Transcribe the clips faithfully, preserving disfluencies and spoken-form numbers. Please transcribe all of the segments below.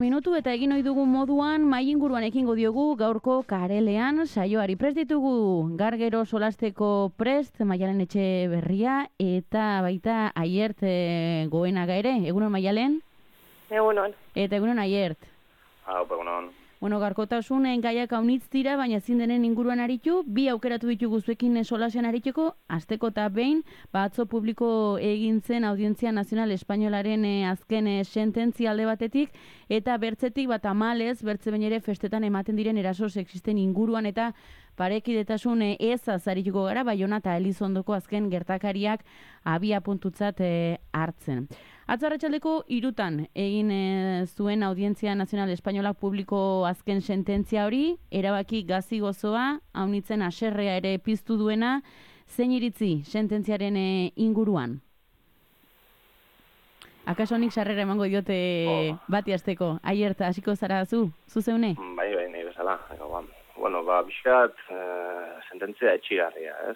Minutu eta egin ohi dugun moduan mai inguruan ekingo diogu gaurko karelean saioari. Prest ditugu Gargero solasteko prest Maialen Etxeberria eta baita Aiert e, Goenaga ere. Egunon Maialen? Egunon. Eta egunon Aiert? Hau, egunon. Bueno, garkotasunen gaiak haunitz dira, baina ezin denen inguruan aritu, bi aukeratu ditugu zuekin solasean ariteko, asteko eta behin, batzo publiko egin zen Audientzia Nazional Espainolaren e, azken e, sententzia alde batetik, eta bertzetik bat amalez, bertze behin ere festetan ematen diren eraso sexisten inguruan, eta parekidetasun e, ezaz arituko gara, Baiona eta Elizondoko azken gertakariak abia puntutzat e, hartzen. Atzo arratsaldeko hirutan egin e, zuen Audientzia Nazional Espainolak publiko azken sententzia hori, erabaki gazi gozoa, haunitzen haserrea ere piztu duena, zein iritzi sententziaren e, inguruan? Akaso nik sarrera emango diote oh. bati hasteko. Aiert, hasiko zara zu, zu zeune? Bai, bai, nahi bezala. Bueno, ba, bizkat eh, sententzia etxigarria, ez?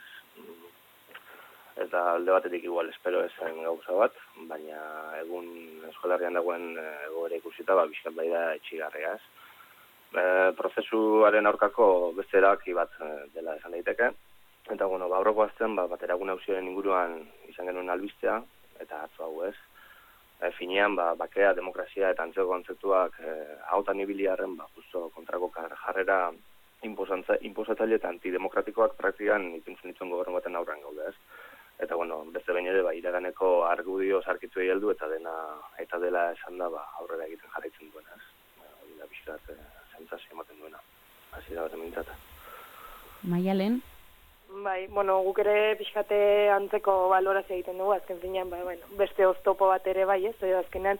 Eta alde batetik igual espero ezen gauza bat, baina egun Euskal Herrian dagoen egoera ikusita, ba, bizkat bai da etxigarria, ez? E, prozesuaren aurkako beste erabaki bat dela esan daiteke. Eta, bueno, ba, aurreko azten, ba, bateragun hauzioen inguruan izan genuen albistea, eta atzo hau ez. E, finean, ba, bakea, demokrazia eta antzeko kontzeptuak e, hautan ibiliarren, ba, justo kontrako jarrera inposatzaile eta antidemokratikoak praktikan ipintzen dituen gobernu baten aurrean gaude, ez? Eta, bueno, beste behin ere, ba, iraganeko argudio sarkitzu heldu eta dena, eta dela esan da, ba, aurrera egiten jarraitzen duena, ez? Hori da, bizkat, zentzazio ematen duena. Hasi da bat emintzat. Maialen? Bai, bueno, guk ere pixkate antzeko balorazio egiten dugu, azken finean, ba, bueno, beste oztopo bat ere bai, ez? Edo azkenean,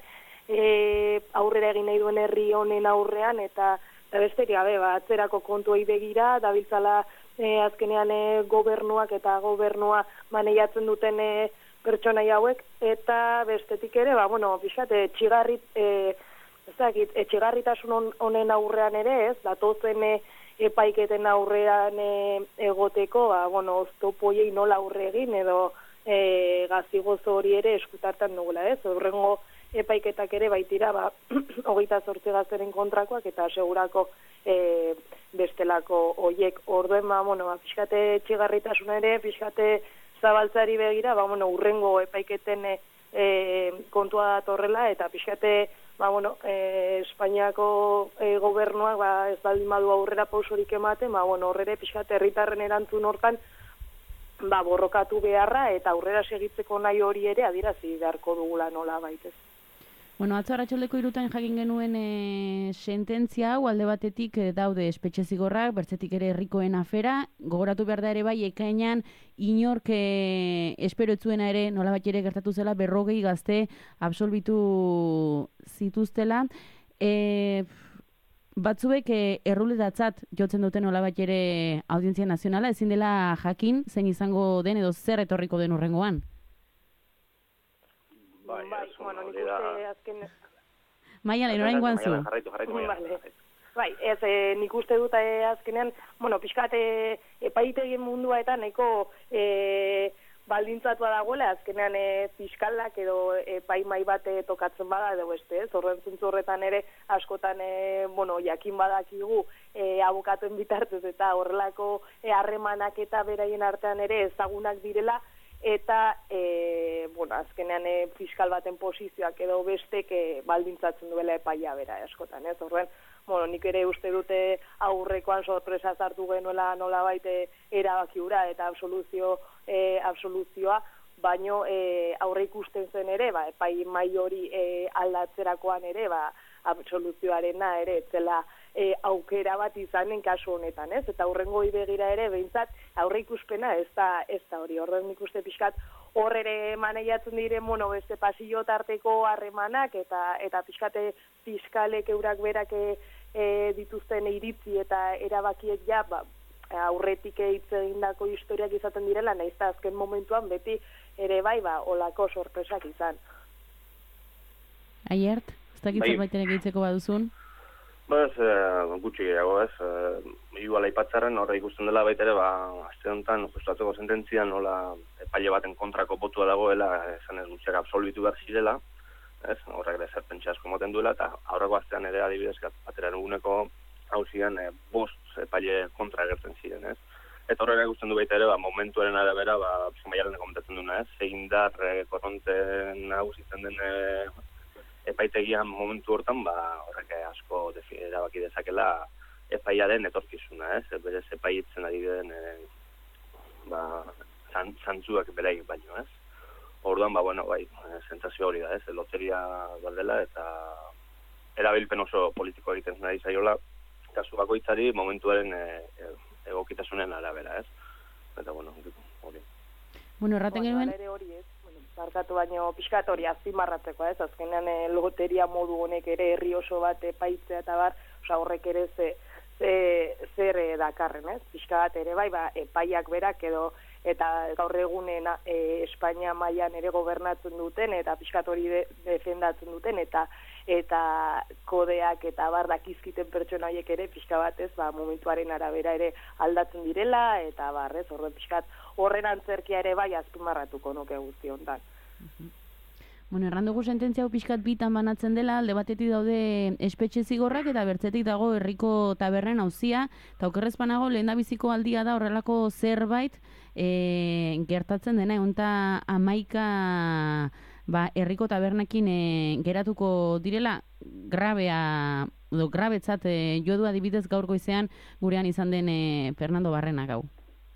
e, aurrera egin nahi duen herri honen aurrean, eta, eta besterik gabe, ba, atzerako kontuei begira, dabiltzala, E, azkenean e, gobernuak eta gobernua maneiatzen duten e, pertsonai hauek, eta bestetik ere, ba, bueno, pixat, etxigarrit, e, ezakit, etxigarritasun honen aurrean ere, ez, datozen e, epaiketen aurrean e, egoteko, ba, bueno, oztopoiei nola aurre egin, edo e, gazigozo hori ere eskutartan dugula, ez, horrengo epaiketak ere baitira, ba, hogeita zortzi gazteren kontrakoak, eta segurako e, bestelako hoiek orduen, ba, bueno, ba, pixkate txigarritasun ere, pixkate zabaltzari begira, ba, bueno, urrengo epaiketen e, e, kontua datorrela, eta pixkate, ba, bueno, e, Espainiako e, gobernuak, ba, ez baldin badu aurrera pausorik ematen, ba, bueno, horrere pixkate herritarren erantzun hortan, ba, borrokatu beharra, eta aurrera segitzeko nahi hori ere adierazi beharko dugula nola baitez. Bueno, atzo arratsaldeko hirutan jakin genuen e, sententzia hau alde batetik e, daude espetxe zigorrak, bertzetik ere herrikoen afera, gogoratu behar da ere bai ekainean inork e, espero etzuena ere nolabait ere gertatu zela berrogei gazte absolbitu zituztela. E, batzuek e, erruletatzat jotzen duten nolabait ere Audientzia Nazionala, ezin dela jakin zein izango den edo zer etorriko den hurrengoan. Bai, bai, bueno, nik uste azken... Maialen, orain guanzu. Jarraitu, jarraitu, vale. Bai, ez, e, nik uste dut e, azkenean, bueno, pixkat e, epaitegien mundua eta nahiko e, baldintzatua dagoela, azkenean e, fiskalak edo epaimai bat e, tokatzen bada edo beste, ez, horren zuntzu horretan ere askotan, e, bueno, jakin badakigu e, abokatuen bitartez eta horrelako harremanak e, eta beraien artean ere ezagunak direla, eta, e, bueno, azkenean e, fiskal baten posizioak edo bestek e, baldintzatzen duela epaia bera askotan, ez? Horren, bueno, nik ere uste dute aurrekoan sorpresa hartu genuela nola baite erabaki hura eta absoluzio, e, absoluzioa, baino e, aurre ikusten zen ere, ba, epai mai hori e, aldatzerakoan ere, ba, absoluzioarena ere, etzela e, aukera bat izanen kasu honetan, ez? Eta aurrengo begira ere, behintzat, aurre ikuspena ez da, ez da hori, horren ikuste pixkat, hor ere maneiatzen dire, bueno, beste pasillo tarteko harremanak, eta eta pixkate fiskalek eurak berak e, e, dituzten iritzi eta erabakiek ja, ba, aurretik hitz egindako historiak izaten direla, nahiz eta azken momentuan beti ere bai, ba, olako sorpresak izan. Aiert, ez dakit zerbait ere gehitzeko baduzun? Ba ez, e, gutxi gehiago ez, e, igual aipatzaren horre ikusten dela baita ere, ba, azte honetan, justatzeko sententzia nola epaile baten kontrako botua dagoela, esan ez gutxiak absolbitu behar zirela, ez? Horrek ere zer pentsa asko moten duela, eta aurreko astean ere adibidez, batera eguneko hauzian e, bost epaile kontra agertzen ziren, ez? Eta horrek ikusten du baita ere, ba, momentuaren arabera, ba, Maialen komentatzen duna, ez? Zein dar e, korronten nagusitzen den e, epaitegian momentu hortan, ba, horrek asko erabaki dezakela epaiaren etorkizuna, ez? Berez epaitzen ari den e, ba, zantzuak beraik baino, ez? Orduan, ba, bueno, bai, sentsazio hori da, ez? Loteria baldela eta erabilpen oso politiko egiten nahi zaiola, kasu bakoitzari momentuaren e, e, egokitasunen arabera, ez? Eta, bueno, hori. Bueno, erraten genuen... Ere hori ez, bueno, barkatu baino pixkat hori azpimarratzeko, ez? Azkenean e, loteria modu honek ere herri oso bat epaitzea eta bar, oza, horrek ere ze, ze, zer e, dakarren, ez? Pixkat ere bai, ba, epaiak berak edo eta gaur egunen e, Espainia mailan ere gobernatzen duten, eta pixkat hori de, defendatzen duten, eta eta kodeak eta bar dakizkiten pertsona horiek ere pixka batez, ba, momentuaren arabera ere aldatzen direla, eta barrez, horren pixkat horren antzerkia ere bai azpimarratuko nuke guzti hontan. Bueno, erran dugu sententzia hau pixkat bitan banatzen dela, alde batetik daude espetxe zigorrak eta bertzetik dago herriko tabernen auzia, eta okerrez banago lehendabiziko aldia da horrelako zerbait e, gertatzen dena, egonta amaika ba, herriko tabernakin e, geratuko direla, grabea, edo grabetzat e, jo du adibidez gaur goizean gurean izan den e, Fernando Barrena gau.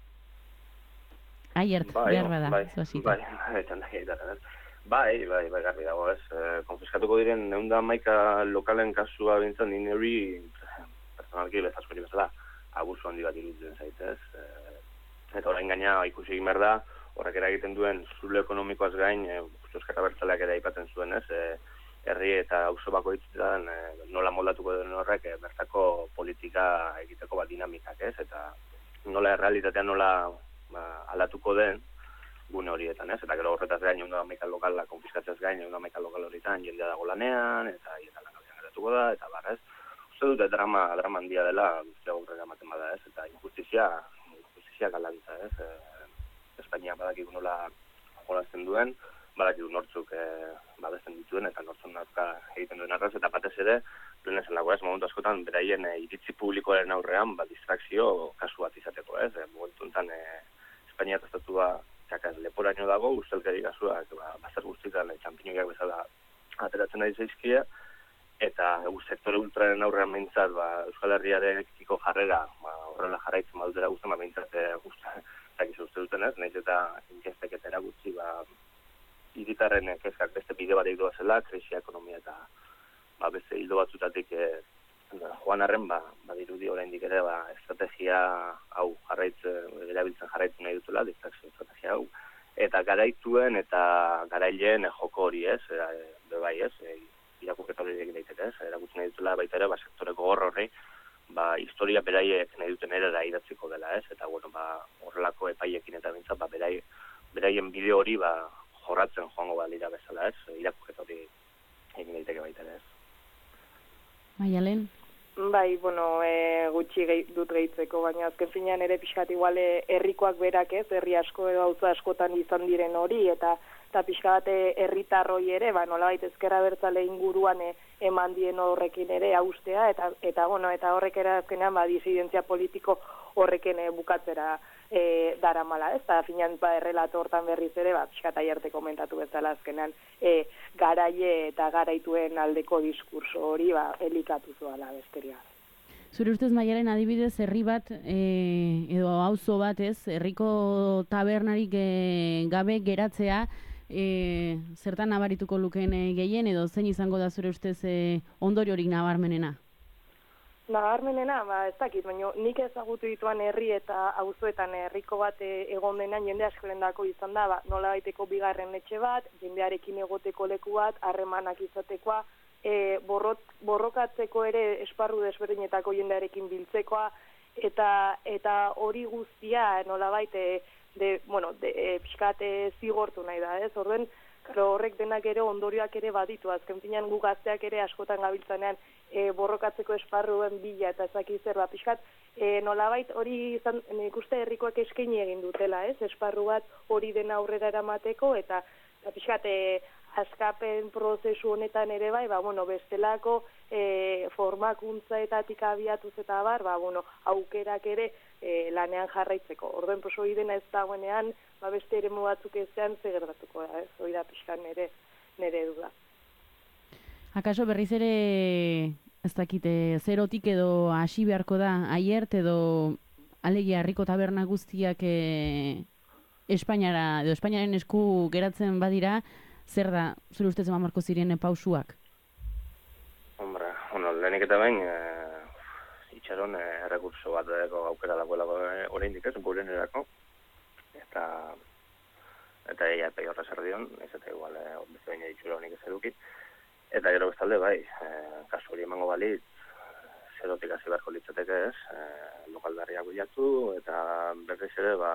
Aiert, bai, behar bada, bai, zoazita. Bai, bai, bai, bai, bai, garbi dago, ez. E, konfiskatuko diren ehun da hamaika lokalen kasua bintzen, nire hori personalki bezaskori bezala abusu handi bat iruditzen zaitez. E, eta orain gaina ikusi egin behar da, horrek eragiten duen zulo ekonomikoaz gain, e, Euskara Bertzaleak ere aipatzen zuen, ez, e, herri eta auzo bakoitzetan e, nola moldatuko den horrek e, bertako politika egiteko bat dinamikak, ez, eta nola errealitatean nola ba, aldatuko den gune horietan, ez, eta gero horretaz gain, ehun da hamaika lokala konfiskatzez gain, ehun da hamaika lokal horietan jendea dago lanean, eta hietan langabean geratuko da, eta bar, ez, uste dute drama, drama handia dela, guztia gurrera ematen bada, ez, eta injustizia, injustizia galantza, ez, e, Espainia badakigu nola jolazten duen, badakigu nortzuk e, babesten dituen, eta nortzun nazka egiten duen arraz, eta batez ere, lehen esan lagoa ez, momentu askotan, beraien e, iritzi publikoaren aurrean, ba, distrakzio kasu bat izateko, ez, e, momentu enten, e, Espainia testatua txakaz leporaino dago, ustelkeri kasuak, ba, bazar guztietan, e, txampinoiak bezala ateratzen ari zaizkia, eta e, sektore ultraren aurrean behintzat, ba, Euskal Herriarekiko jarrera, ba, horrela jarraitzen badutera guztien, ba, behintzat, e, guztien, zakizu uste duten ez, nahiz eta inkestek eta erakutsi, ba, hiritarren kezkak beste bide bat egitua zela, krisia ekonomia eta ba, beste hildo batzutatik e, joan arren, ba, badirudi oraindik ere ba, estrategia hau jarraitzen, erabiltzen jarraitzen nahi dutela, distrakzio estrategia hau, eta garaituen eta garaileen e, joko hori ez, e, bebai ez, e, irakurketa hori egin daiteke ez, erakutzen nahi dutela baita ere, ba, sektore gogor horri, ba, historia beraiek nahi duten erara idatziko dela ez, eta bueno, ba, horrelako epaiekin eta bintzat, ba, berai, beraien bideo hori, ba, jorratzen joango balira bezala ez, irakurketa hori egin daiteke baita ere ez. Maialen? Bai, bueno, e, gutxi gehi, dut gehitzeko, baina azken finean ere pixkat igual herrikoak berak ez, herri asko edo auzo askotan izan diren hori, eta eta pixka bat herritarroi ere, ba, nolabait ezkerra bertzale inguruan e, eman dien horrekin ere austea, eta, eta, bueno, eta horrek ere azkenean ba, disidentzia politiko horrekin e, bukatzera e, daramala, ez? Eta finean ba, errelato hortan berriz ere, ba, pixka eta jarte komentatu bezala azkenean e, garaie eta garaituen aldeko diskurso hori ba, elikatu zuala besteria. Zure ustez, Maialen, adibidez, herri bat, e, edo auzo bat, ez, herriko tabernarik e, gabe geratzea, e, zertan nabarituko lukeen e, gehien, edo zein izango da zure ustez e, ondoriorik nabarmenena? Nabarmenena, ba, ez dakit, baina nik ezagutu dituan herri eta auzoetan herriko bat e, egon denan jende askelendako izan da, ba, nola baiteko bigarren etxe bat, jendearekin egoteko leku bat, harremanak izatekoa, E, borrot, borrokatzeko ere esparru desberdinetako jendearekin biltzekoa, eta eta hori guztia nolabait e, de, bueno, de, e, pixkat e, zigortu nahi da, ez? Orduen, horrek denak ere ondorioak ere baditu, azken finean gu gazteak ere askotan gabiltzanean e, borrokatzeko esparruen bila eta ezaki zer, ba, pixkat e, nolabait hori izan, nik uste herrikoak eskaini egin dutela, ez? Esparru bat hori dena aurrera eramateko, eta eta pixkat, e, askapen prozesu honetan ere bai, ba, bueno, bestelako e, formakuntzaetatik abiatuz eta bar, ba, bueno, aukerak ere e, lanean jarraitzeko. Orduen, pues, hori dena ez dagoenean, ba, beste ere batzuk ezean zegertatuko da, ez? Hori da pixkan nere, nere duda. Akaso berriz ere, ez dakite, zerotik edo hasi beharko da, aiert edo alegia herriko taberna guztiak e, Espainiara, edo Espainiaren esku geratzen badira, zer da, zure ustez eman marko ziren pausuak? Hombre, bueno, lehenik eta behin, e, itxaron e, errekurso bat edeko aukera dagoelako oraindik ez, buren erako, eta eta eia epai horra zer dion, ez eta igual, e, beste baina itxura honik ez eduki, eta gero bestalde bai, e, kasu hori emango balitz, zerotik hasi beharko litzateke ez, e, lokaldarriak bilatu, eta berriz ere, ba,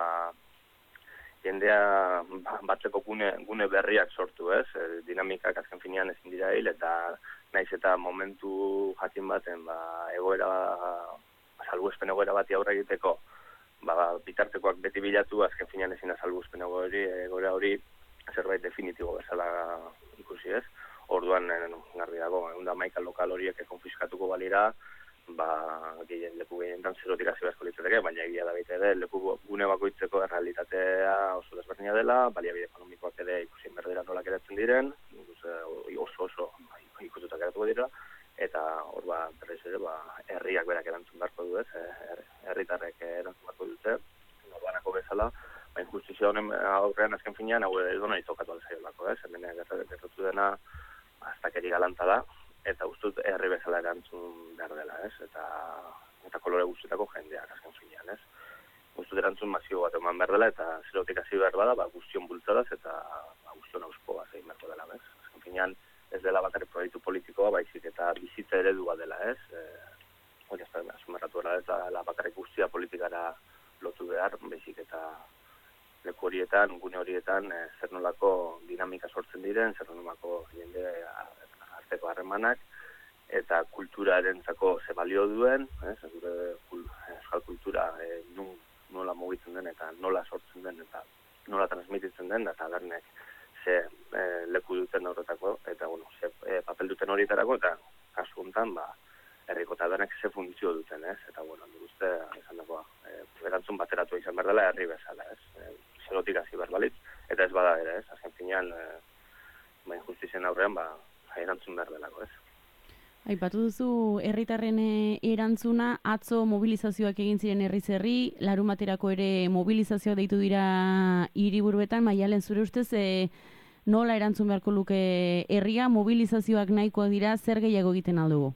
jendea batzeko gune, gune berriak sortu, ez? E, dinamikak azken finean ezin dira hil, eta naiz eta momentu jakin baten, ba, egoera, salbuespen egoera bati aurre egiteko, ba, bitartekoak beti bilatu, azken finean ezin da salbuespen egoera hori zerbait definitibo bezala ikusi, ez? Orduan, garbi dago, egun da maika lokal horiek konfiskatuko balira, ba, gehien, leku gehienetan zerotik hasi beharko litzateke, baina egia da baita ere, leku gune bakoitzeko errealitatea oso desberdina dela, baliabide ekonomikoak ere ikusi berdera nolak eratzen diren, oso oso ikututak eratuko dira, eta hor ba, berriz ere, ba, herriak berak erantzun beharko du ez, herritarrek erantzun beharko dute, norbanako bezala, baina justizia honen aurrean azken finean, hau edo nahi tokatu alzaiolako, ez, hemen gertatu dena, aztakeri galanta da, eta ustut herri bezala erantzun behar dela, ez? Eta, eta kolore guztietako jendeak azken finean, ez? Ustut erantzun masio bat eman behar dela, eta zerotik hasi behar bada, ba, guztion bultzadaz, eta ba, guztion auskoa zein beharko dela, ez? Azken finean, ez dela bakarrik proiektu politikoa, baizik eta bizitza eredua dela, ez? E, hori ez da, asumerratu dela, ez da bakarrik guztia politikara lotu behar, baizik eta leku horietan, gune horietan, e, zer nolako dinamika sortzen diren, zer nolako jende arteko harremanak, eta kulturarentzako ze balio duen, ez, gure euskal kultura e, nun, nola mugitzen den, eta nola sortzen den, eta nola transmititzen den, eta bernek ze e, leku duten horretako, eta bueno, ze e, papel duten horietarako, eta kasu honetan, ba, herriko tabernek ze funtzio duten, ez, eta bueno, nik uste, esan dagoa, e, erantzun bateratu izan behar dela herri bezala, ez, e, zerotik hasi behar balitz, eta ez bada ere, ez, azken finean, e, ba, injustizien aurrean, ba, erantzun behar delako, ez. Aipatu duzu herritarren erantzuna, atzo mobilizazioak egin ziren herriz herri, larumaterako ere mobilizazioak deitu dira hiriburuetan, Maialen, zure ustez e, nola erantzun beharko luke herria, mobilizazioak nahikoak dira, zer gehiago egiten aldugu?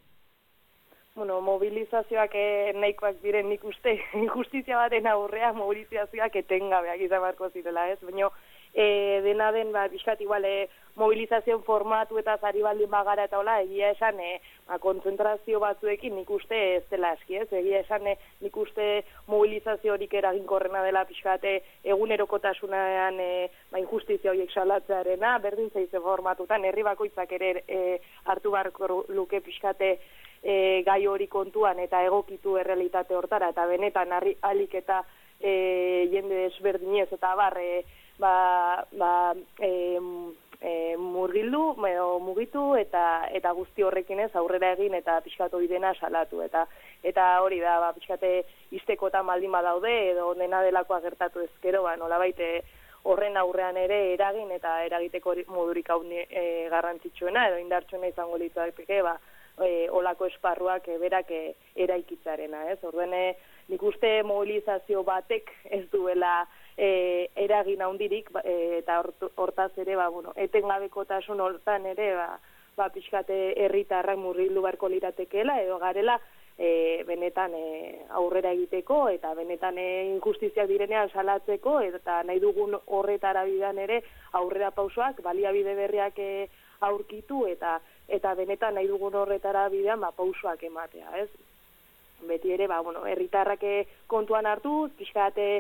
Bueno, mobilizazioak eh, nahikoak diren nik uste injustizia baten aurrean mobilizazioak etengabeak izan beharko zirela, ez? Baina e, dena den, ba, bizkat igual, e, mobilizazioen formatu eta zari baldin bagara eta hola, egia esan, e, ba, kontzentrazio batzuekin nik uste ez dela eski, ez? Egia esan, e, nik uste mobilizazio horik eraginkorrena dela pixkate egunerokotasunean e, ba, injustizia horiek salatzearena, berdin zaize formatutan, herri bakoitzak ere e, hartu beharko luke pixkate e, gai hori kontuan eta egokitu errealitate hortara, eta benetan harri alik eta e, jende desberdinez eta barre ba, ba, e, e, murgildu, edo mugitu eta eta guzti horrekin ez aurrera egin eta pixkatu dena salatu eta eta hori da, ba, pixkate iztekotan baldin badaude edo dena delakoa gertatu ezkero, ba, nolabait horren aurrean ere eragin eta eragiteko modurik hau e, garrantzitsuena edo indartsuena izango litzateke, ba, e, olako esparruak e, berak e, eraikitzarena, ez? Orduan, e, nik uste mobilizazio batek ez duela E, eragin handirik e, eta hortaz ere, ba, bueno, etengabekotasun hortan ere, ba, ba, pixkate herritarrak murgildu beharko liratekeela, edo garela e, benetan e, aurrera egiteko, eta benetan e, injustiziak direnean salatzeko, eta nahi dugun horretara bidean ere aurrera pausoak, baliabide berriak e, aurkitu, eta eta benetan nahi dugun horretara bidean ba, pausoak ematea, ez? Beti ere, ba, bueno, herritarrak kontuan hartuz, pixkate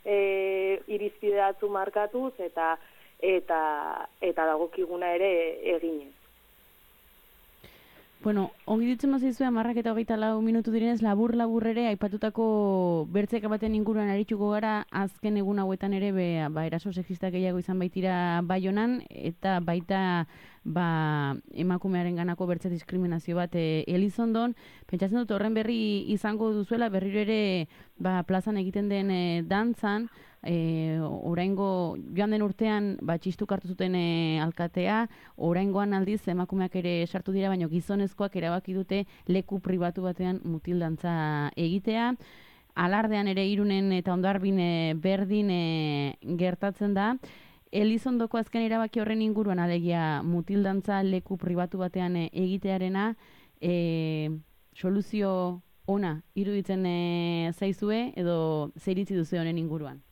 E, irizpide batzu markatuz eta eta eta dagokiguna ere eginez. Bueno, ongi ditzen mazizue, amarrak eta hogeita lau minutu direnez, labur-labur ere, aipatutako bertzeka baten inguruan arituko gara, azken egun hauetan ere, be, ba, eraso sexistak gehiago izan baitira Baionan, eta baita ba, emakumearen ganako bertze diskriminazio bat e, Elizondon. Pentsatzen dut horren berri izango duzuela, berriro ere ba, plazan egiten den e, dantzan, E, oraingo joan den urtean ba, txistuk hartu zuten e, alkatea, oraingoan aldiz emakumeak ere sartu dira, baina gizonezkoak erabaki dute leku pribatu batean mutildantza egitea. Alardean ere Irunen eta Hondarribin e, berdin e, gertatzen da. Elizondoko azken erabaki horren inguruan alegia mutildantza leku pribatu batean e, egitearena, e, soluzio ona iruditzen e, zaizue edo zeiritzi duzu honen inguruan?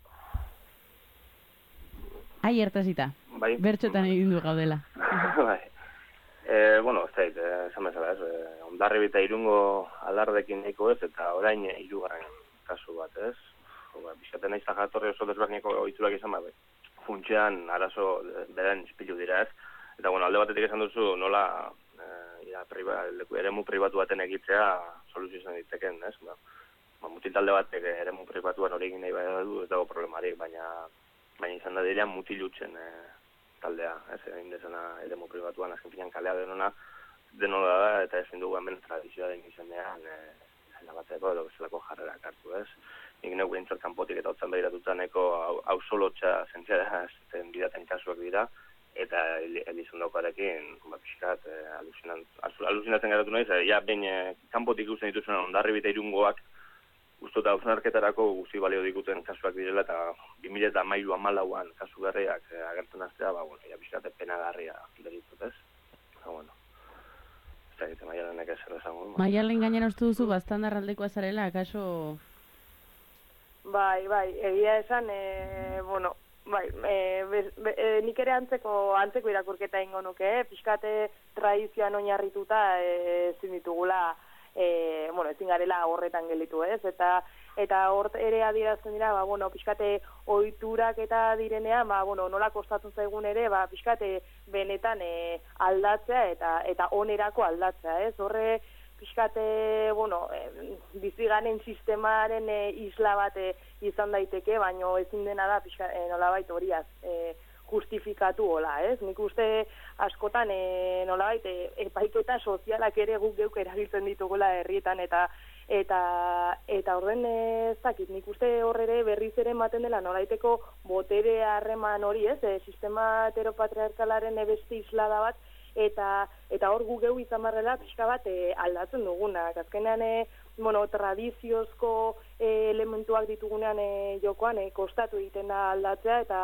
Ai, ertasita. Bai. Bertxotan egin du gaudela. Bai. E, bueno, ez zait, esan bezala ez. E, Hondarribin eta Irungo alardekin nahiko ez, eta orain hirugarren kasu bat ez. Ba, Bizkaten naiz jatorri oso desberdineko ohiturak izan bat. Funtsean arazo beren ispilu dira ez. Eta bueno, alde batetik esan duzu nola e, ja, priba, eremu pribatu baten egitzea soluzio izan diteken ez. Ba, ba, mutil talde batek eremu pribatuan hori egin nahi bai du, ez dago problemarik, baina baina izan da direan mutilutzen e, taldea, ez, egin dezena eremu pribatuan, azken finan kalea denona, denola da, eta ezin dugu hemen tradizioa den izanean, e, zela bateko edo bezalako jarrerak hartu, ez. Nik neu behintzat kanpotik eta hotzan behiratuta neko hausolotxa zentzera zen bidaten kasuak dira, eta Elizondokoarekin, ba, pixkat, e, alusinatzen geratu nahiz, e, ja, behin e, kanpotik ikusten dituzuen Hondarribin eta Irungoak, Usto eta hausnarketarako guzti balio dikuten kasuak direla, eta bi mila hamairu hamalauan kasu berriak eh, agertzen aztea, ba, bueno, ja, bizkate penagarria deritzut, ez? Ba, bueno, ez da egite Maialenek ezer esango. Maialen gainera uste duzu, bastandar aldekoa zarela, akaso? Bai, bai, egia esan, e, bueno, bai, e, be, be, e, nik ere antzeko, antzeko irakurketa ingo nuke, eh? Pixkate tradizioan oinarrituta e, ezin ditugula, E, bueno, ezin garela horretan gelditu, ez? Eta eta hor ere adierazten dira, ba, bueno, pixkate ohiturak eta direnean, ba, bueno, nola kostatzen zaigun ere, ba, pixkate benetan e, aldatzea eta eta onerako aldatzea, ez? Horre pixkate, bueno, e, biziganen sistemaren e, isla bat e, izan daiteke, baino ezin dena da pixka, e, nolabait horiaz, e, justifikatu hola, ez? Nik uste askotan e, nolabait e, epaiketa sozialak ere guk geuk erabiltzen ditugula herrietan eta eta eta orden ez dakit, nik uste hor ere berriz ere ematen dela nolaiteko botere harreman hori, ez? E, sistema heteropatriarkalaren beste islada bat eta eta hor guk geu izan barrela pixka bat e, aldatzen dugunak. Azkenean e, bueno, tradiziozko e, elementuak ditugunean e, jokoan e, kostatu egiten da aldatzea eta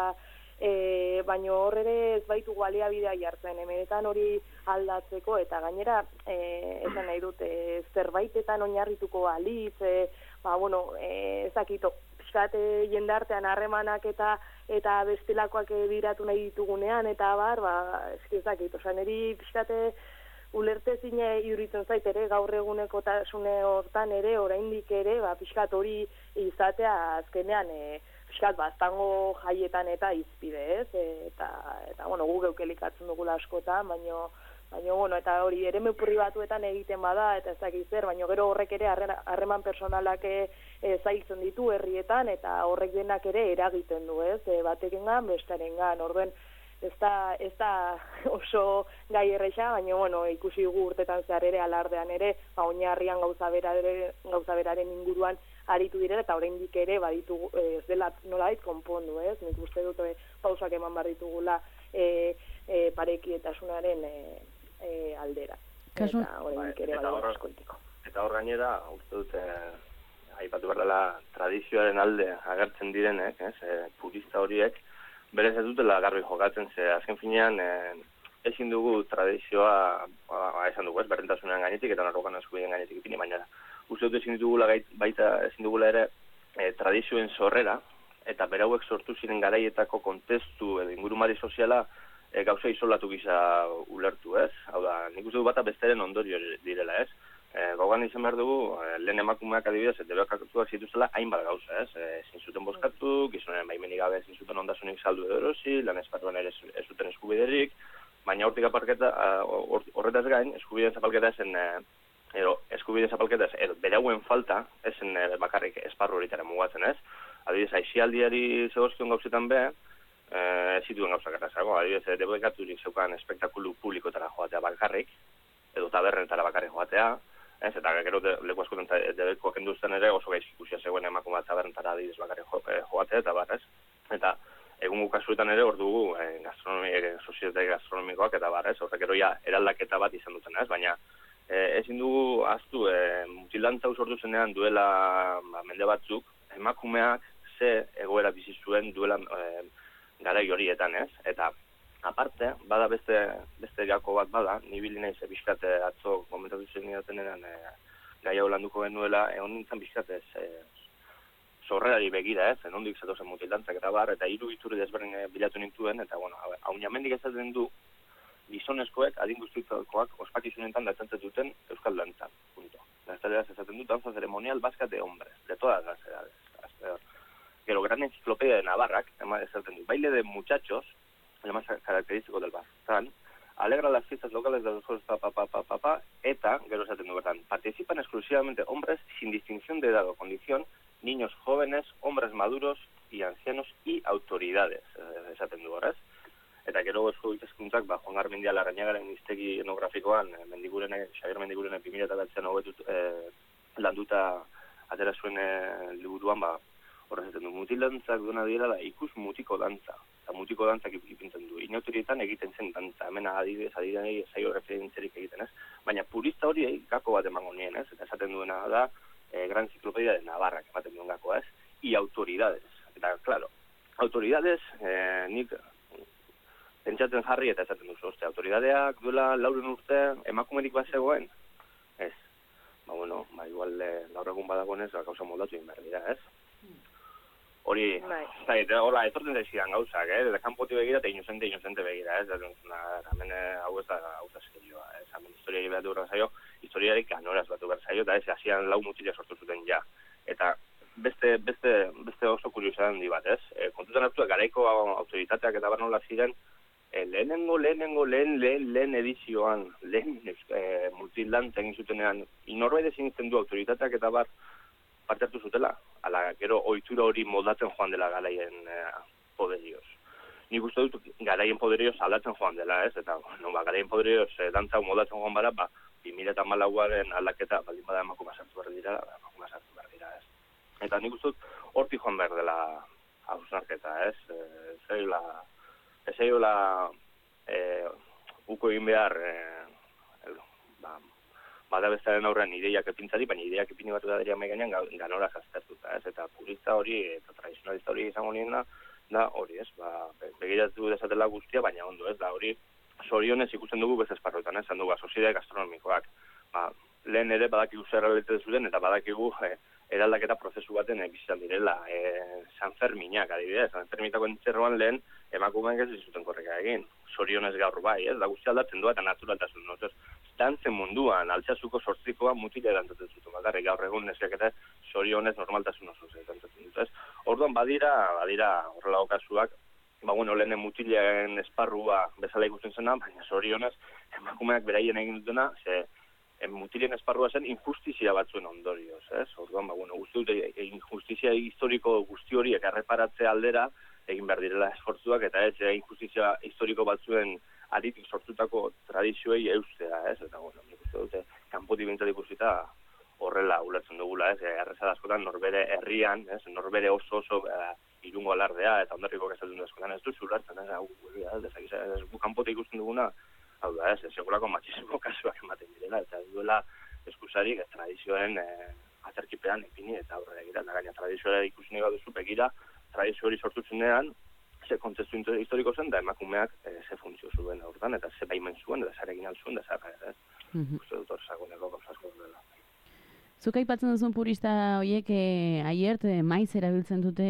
E, baina hor ere ez baitu baliabidea jartzen, hemenetan hori aldatzeko eta gainera e, esan nahi dut e, zerbaitetan oinarrituko balitz, e, ba, bueno, e, ezakito, pixkat e, jendartean harremanak eta eta bestelakoak biratu nahi ditugunean eta bar, ba, ezakito, osan eri pixkate ulertezine iruditzen zait ere gaur eguneko tasune hortan ere, oraindik ere, ba, pixkat hori izatea azkenean e, pixkat baztango jaietan eta izpide, ez? E, eta, eta, bueno, gu geukelikatzen dugula askotan, baino, baino, bueno, eta hori eremu pribatuetan egiten bada, eta ez dakit zer, baino gero horrek ere harreman personalak e, e, zailtzen ditu herrietan, eta horrek denak ere eragiten du, ez? E, batekengan, bestarengan, orduen, ez da, ez da oso gai erresa, baina, bueno, ikusi dugu urtetan zehar ere, alardean ere, ba, oinarrian gauza beraren, gauza beraren inguruan aritu direla, eta oraindik ere baditu ez dela nolait konpondu, ez? Nik uste dut e, pausak eman bar ditugula e, e, parekietasunaren e, e, aldera. Kasu... Eta oraindik ere baditu askoitiko. Eta hor gainera, uste dut, e, aipatu behar dela tradizioaren alde agertzen direnek, ez? E, purista horiek, berez ez dutela garbi jokatzen, ze azken finean e, ezin dugu tradizioa, ba, esan dugu ez, berdintasunean gainetik eta narrokan eskubideen gainetik ipini, baina uste dut ezin dugula baita ezin dugula ere e, tradizioen sorrera eta berauek sortu ziren garaietako kontestu edo ingurumari soziala e, gauza isolatu gisa ulertu, ez? Hau da, nik uste du bata besteren ondorio direla, ez? E, Gogan izan behar dugu, e, lehen emakumeak adibidez, eta berakatuak zituzela hainbat gauza, ez? E, ezin zuten bozkatu, gizonen baimenik gabe ezin zuten ondasunik saldu edo erosi, lan esparruan ere ez zuten eskubiderik, baina hortik aparketa, horretaz gain, eskubideen zapalketa esen, edo, eskubideen zapalketa edo, berauen falta, esen bakarrik esparru horitaren mugatzen ez. Adibidez, aixialdiari zegozkion gauzetan be, ez zituen gauzak errazago. Adibidez, debekaturik zeukan espektakulu publikotara joatea bakarrik, edo tabernetara bakarrik joatea, ez, eta gero leku askotan debekoak enduzten ere oso gaiz ikusia zegoen emakume bat tabernetara adibidez bakarrik joatea, eta bar, ez. Eta egungo kasuetan ere hor dugu eh, gastronomia, sozietate gastronomikoak eta bar, ez, horrek gero ja eraldaketa bat izan duten, ez, baina eh, ezin dugu ahaztu eh, mutilantza sortu zenean duela ba, mende batzuk, emakumeak ze egoera bizi zuen duela eh, garai horietan, ez, eta aparte, bada beste beste gako bat bada, ni bili naiz bizkat atzo komentatu zen nidatenean eh, gai hau landuko genuela, egon nintzen bizkat ez eh, zorrerari begira, ez, enondik zatozen mutilantzak eta bar, eta hiru iturri desberdin bilatu nintuen, eta, bueno, haunamendik ezaten du gizonezkoek, adin guztitzakoak, ospakizunetan datzantzen duten euskal dantzan, punto. Gazteleraz ezaten du danza ceremonial vasca de hombres, de todas las edades. Gero, gran enciclopedia de Navarrak, ezaten du, baile de muchachos, el más característico del Baztán, alegra las fiestas locales de los juegos, pa, pa, pa, pa, pa, pa, eta, gero ezaten du, bertan, participan exclusivamente hombres sin distinción de edad o condición, niños jóvenes, hombres maduros y ancianos y autoridades, esaten du horrez. Eta gero esko ikaskuntzak, ba, Juan Garmendia Larrañagaren iztegi etnografikoan, Mendigurene, Xabier Mendigurene bi mila bederatzian hobetut eh, landuta atera zuen eh, liburuan, ba, horrez esaten du, mutilantzak duena dira da ikus mutiko dantza. Eta mutiko dantzak ipintzen du. Inautorietan egiten zen dantza, hemen adibidez, adibidez, zaio referentzerik egiten ez. Baina purista hori gako bat emango nien ez, eta esaten duena da, Eh, gran enciclopedia de Navarra, que ematen duen gakoa ez, y autoridades. Eta, claro, autoridades, eh, nik pentsatzen jarri eta esaten duzu, oste, autoridadeak duela lauren urte emakumerik bat zegoen? Ez. Ba, bueno, ba, igual eh, gaur egun badagonez, ba, gauza moldatu egin behar dira, ez? Hori, eta, hola, etorten daizidan gauzak, eh? Eta kanpoti begira eta inozente, inozente begira, ez? Hemen hau ez da gauza zerioa, ez? Hemen historiari behatu behar zaio, historiarik anoraz batu behar zaio, eta ez, hasian lau mutila sortu zuten ja. Eta beste, beste, beste oso kuriosidad handi bat, ez? E, kontutan hartu, garaiko autoritateak eta barnola ziren, e, lehenengo, lehenengo, lehen, lehen, lehen edizioan, lehen e, mutilantza egin zutenean, inorbait ezin izten du autoritateak eta bar parte hartu zutela, ala gero ohitura hori moldatzen joan dela garaien e, poderioz. Nik uste dut garaien poderioz aldatzen joan dela, ez? Eta, no, ba, garaien poderioz e, dantza moldatzen joan bara, ba, bi mila hamalauaren aldaketa, baldin bada emakume sartu behar dira, emakume sartu behar dira, ez? Eta nik uste dut hortik joan behar dela hausnarketa, ez? Ez zaila, ez zaila e, uko egin behar, e, ba, bada bestaren aurrean ideiak epintzari, baina ideiak epini bat da dira meganean ganora jaztertuta, ez? Eta purista hori eta tradizionalista hori izango nien da, da hori, ez? Ba, begiratu dezatela guztia, baina ondo, ez? Da hori, zorionez ikusten dugu beste esparroetan, ez? Zandugu, sozietate gastronomikoak. Ba, lehen ere badakigu zer realete zuten, eta badakigu e, eraldaketa prozesu baten e, bizitan direla. E, San Ferminak, adibidez, San Fermitako entzerroan lehen emakumeak ez zuten korreka egin. Zorionez gaur bai, ez? Da guztia aldatzen doa eta naturaltasun, no? Dantzen munduan, Altsasuko sortzikoa mutila erantzatzen zuten, bakarrik gaur egun neskak eta zorionez normaltasun oso erantzatzen dut, ez? Orduan badira, badira horrela okasuak, ba, bueno, lehenen mutilen esparrua bezala ikusten zena, baina zorionez emakumeak beraien egin dutena, ze mutilen esparrua zen injustizia batzuen ondorioz, ez? Orduan, ba, bueno, guzti dute, injustizia historiko guzti horiek erreparatze aldera, egin behar direla esfortzuak, eta ez, injustizia historiko batzuen aritik sortutako tradizioei eustea, ez? Eta, bueno, nik uste dute, kanpotik bintzat ikusita horrela ulertzen dugula, ez? Errezada askotan norbere herrian, ez? Norbere oso oso eh, irungo alardea, eta ondarriko gazaldun da askotan, ez du ulertzen, ez? Hau, ez, ez, kanpotik ikusten duguna, hau da, ez? Segurako matxismo kasuak ematen direla, eta ez duela eskusarik tradizioen eh, atzerkipean ipini eta aurrera egira, eta gaina tradizioa ikusten bat duzu, begira, tradizio hori sortuzenean, ze kontestu historiko zen, da emakumeak e, ze funtzio zuen aurtan, eta ze baimen zuen, eta zarekin altzuen, da zarra, ez? Mm-hmm. Uste dut hor zagoneko gauzasko dela. Zuk aipatzen duzun purista horiek e, aiert e, maiz erabiltzen dute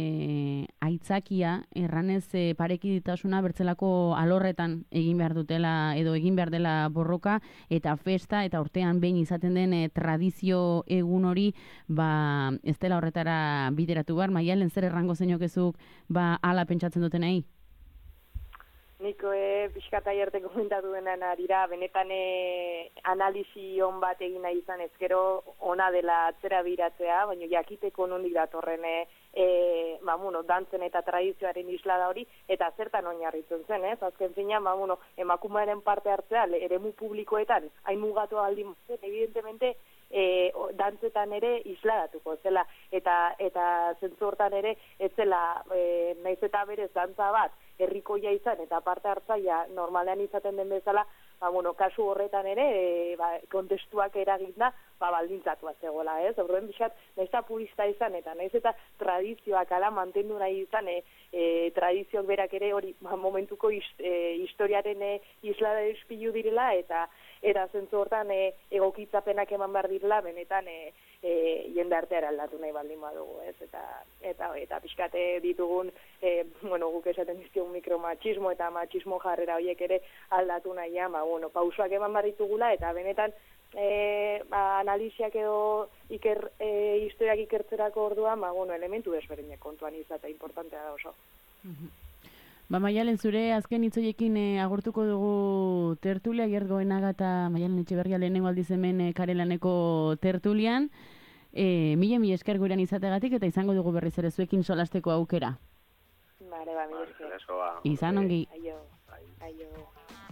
e, aitzakia, erranez e, parekiditasuna bertzelako alorretan egin behar dutela, edo egin behar dela borroka, eta festa, eta urtean behin izaten den e, tradizio egun hori, ba, ez dela horretara bideratu behar, Maialen zer errango zeinokezuk, ba, ala pentsatzen duten nahi? Niko e, pixkata jerte komentatu denan arira, benetan e, analisi on bat egin nahi izan ezkero ona dela atzera biratzea, baina jakiteko nondik datorren e, e, ba, bueno, dantzen eta tradizioaren isla da hori, eta zertan oinarritzen zen, ez? Azken finean, ba, bueno, emakumearen parte hartzea, eremu publikoetan, hain mugatu aldin, evidentemente, E, dantzetan ere isladatuko zela, eta eta zentzu hortan ere ez zela e, naiz eta berez dantza bat herrikoia izan eta parte hartzaia normalean izaten den bezala, ba, bueno, kasu horretan ere e, ba, kontestuak eraginda ba, baldintzatua zegoela, ez? Horren bizat, naiz eta purista izan eta naiz eta tradizioak ala mantendu nahi izan, e, e, tradizioak berak ere hori ba, momentuko hist, e, historiaren e, isla da espilu direla, eta eta zentzu hortan e, egokitzapenak eman behar direla, benetan e, e, jende arteara aldatu nahi baldin badugu, ez? Eta eta eta pixkate ditugun, e, bueno, guk esaten dizkigun mikromachismo eta machismo jarrera horiek ere aldatu nahian, ba, bueno, pausoak eman behar ditugula, eta benetan e, ba, analisiak edo iker, e, historiak ikertzerako orduan, ba, bueno, elementu desberdinak kontuan izatea importantea da oso. Ba, Maialen, zure azken hitzoiekin e, agurtuko dugu tertulia, Gert Goenaga eta Maialen Etxeberria lehenengo aldiz hemen e, Karelaneko tertulian. E, mila mila esker gurean izategatik eta izango dugu berriz ere zuekin solasteko aukera. Bare, ba, mila esker. Izan ongi. Aio. Aio.